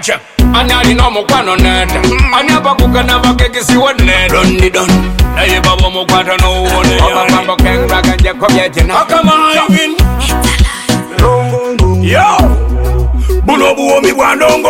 check. Anyali no mukwano nete. Anyaba kukana bakekisi wone. Dondi don. Naye babo mukwata no wone. Oba mambo kengra kanje kobye jina. Akama win. Yo. Buno buomi bwandongo.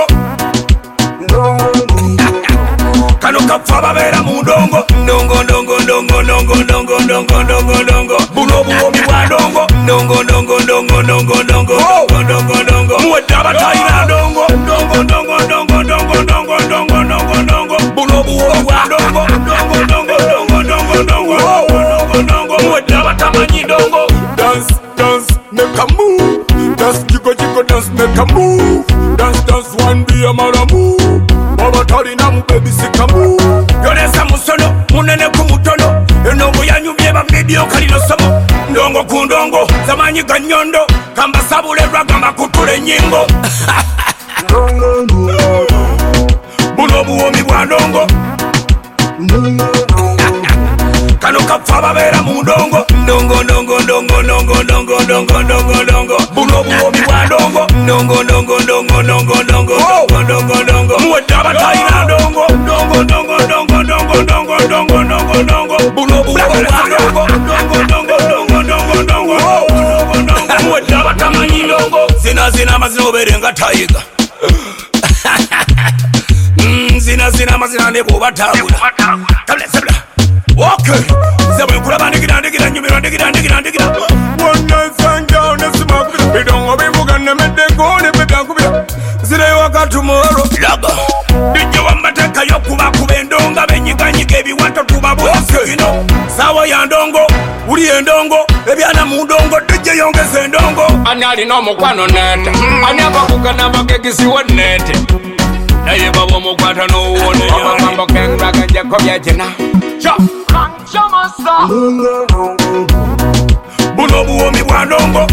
Kano kapfa bera mu ndongo. Ndongo ndongo ndongo ndongo ndongo ndongo ndongo ndongo. Buno buomi bwandongo. Ndongo ndongo ndongo ndongo ndongo ndongo ndongo. Muwedaba tayina ndongo. Ndongo ndongo ndongo ndongo ndongo ndongo ndongo ndongo. Buno buomi bwandongo. Ndongo ndongo ndongo ndongo ndongo ndongo ndongo. Muwedaba tamanyi ndongo. Dance dance make a move. Dance jiggle jiggle dance make a move. Dance dance one be a mara move. Baba talina mu baby sikamu. Yolesa musono munene ku mutono. Eno yanyumye ba video kalino somo. Ndongo ku ndongo zamanyi ganyondo. Kamba sabule ragama kutule nyingo. Buno buomi bwa ndongo. Kano kapfa babera mu ndongo. Ndongo ndongo ndongo ndongo ndongo ndongo ndongo ndongo. Buno buomi bwa ndongo. Ndongo ndongo ndongo ndongo ndongo ndongo ndongo. Muwedaba tayina ndongo. Ndongo ndongo ndongo ndongo ndongo ndongo ndongo ndongo. Buno buomi bwa ndongo. Ndongo ndongo ndongo ndongo ndongo ndongo ndongo. Muwedaba tamanyi ndongo. Zina zina mazina oberenga tayiga. Zina mazina nebo batabula. Kabla sabla. Okay. Zabwe kulaba ndigida nyumira ndigida. One night sang down the smoke. Bidongo bivuga na medeko ne bedankubira. Zire waka tomorrow. Laga. Dijjo wamateka yokuba kubendonga benyiganyige ebiwato tubabo. You know. Sawa ya ndongo. Uli endongo. Ebyana mu ndongo dijjo yongeze endongo. Anyali no mukwano nete. Anyaba kugana bakegisi wonete. Naye babo mukwata no wone. Oba mambo kengra kanje kobye jina. Cha. Buno buomi bwa ndongo.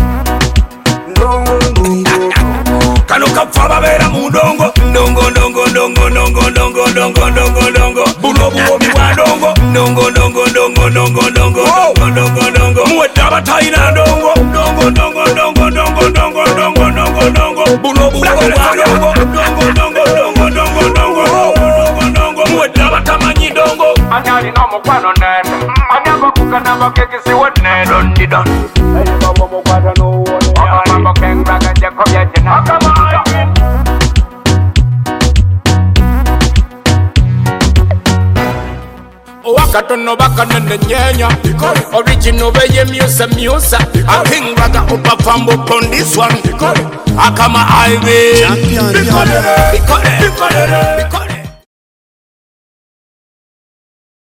Kano kapfa babera mu ndongo. Ndongo ndongo ndongo ndongo ndongo ndongo ndongo ndongo. Buno buomi bwa ndongo. Ndongo ndongo ndongo ndongo ndongo ndongo ndongo. Muwedaba tayina ndongo. Ndongo ndongo ndongo ndongo ndongo ndongo ndongo ndongo. Buno buomi bwa ndongo. Ndongo ndongo ndongo ndongo ndongo ndongo. Muwedaba tamanyi ndongo. Anyali no mukwano nete. Anyaba kukana bakekisi wone. Dondi don. Naye babo mukwata no wone. Oba mambo kengra kanje kobye jina. Akama Wakatono bakanene nyenya. Original beye musa. A king raga upa fambo on this one. Akama highway. Champion.